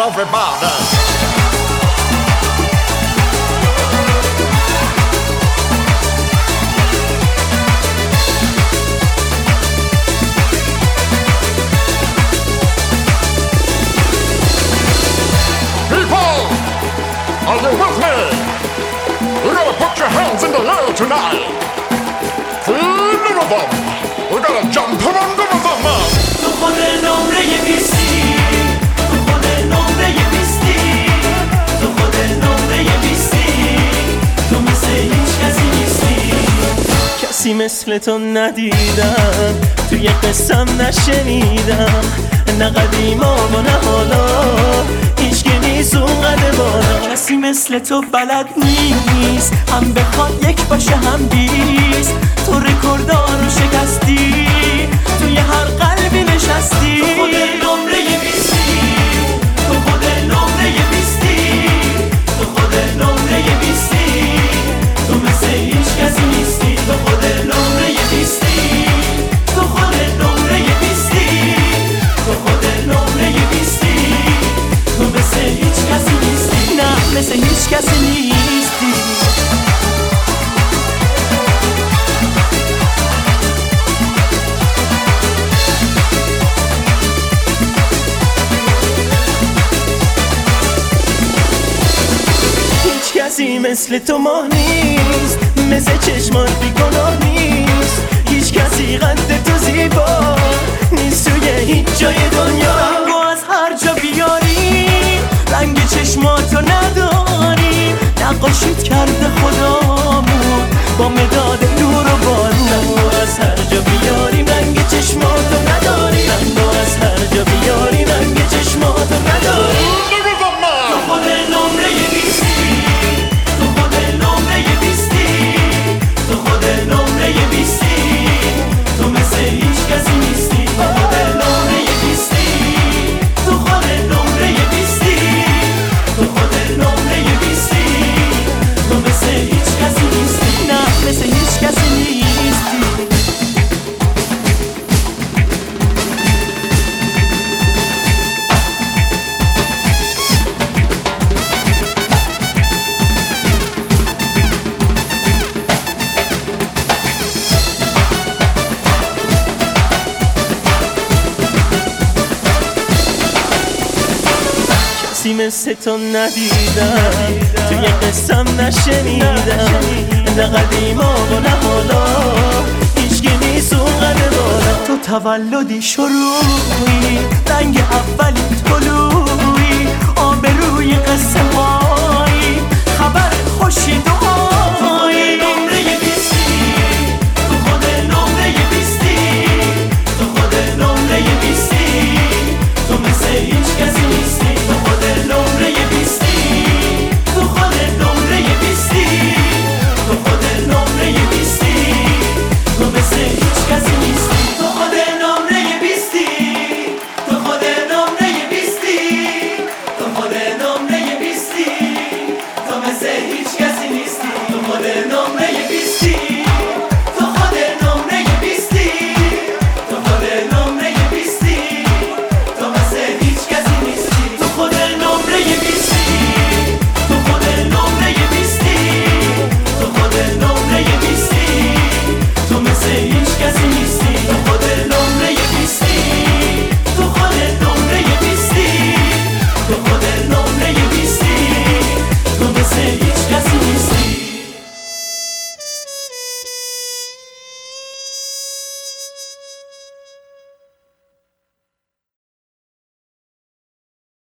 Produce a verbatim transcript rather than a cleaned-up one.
everybody. Are you with me? You gotta put your hands in the air tonight. Feel the rhythm. We gotta jump around the rhythm. تو خود نمره بیستی، تو خود نمره بیستی، تو خود نمره بیستی، تو مثل هیچ کسی نیستی. کسی مثل تو ندیدم، توی قصم نشنیدم، نه قدیما و نه حالا هیچ که نیست اونقدر بالا. کسی مثل تو بلد نیست، هم بخواد یک باشه هم بیست. تو رکوردار رو شکستی، توی هر قلبی نشستی. تو خود نمره بیستی، تو خود نمره بیستی، تو خود نمره بیستی، تو مثل هیچ کسی نیستی. تو خود نمره بیستی، تو خود نمره بیستی، تو خود نمره بیستی، تو مثل هیچ کسی نیستی. نه مثل هیچ کسی نیستی. هیچ کسی مثل تو ما نیست، مثل چشمات بیگناه نیست. هیچ کسی قد تو زیبا نیست توی هیچ جای دنیا. رنگو از هر جا بیاری، رنگ چشماتو نداری. نقاشیت کرده خدامون با مداد نور و بارون. رنگو از هر جا بیاری رنگ چشماتو نداری. رنگو از هر جا بیاری رنگ چشماتو نداری. تو خود نمره بیستی، تو خود نمره بیستی، تو خود نمره بیستی، تو مثل هیچ کسی نیستی. تو خود نمره بیستی، تو خود نمره بیستی، تو خود نمره بیستی، تو مثل هیچ کسی نیستی. نه مثل هیچ کسی نیستی. کسی مثل تو ندیدم، توی قصم نشنیدم، نه قدیما و نه حالا هیچ که نیست اونقدر بالا. تو تولدی شروعی، رنگ اولی طلوعی، آب روی قصه هایی، خبر خوشی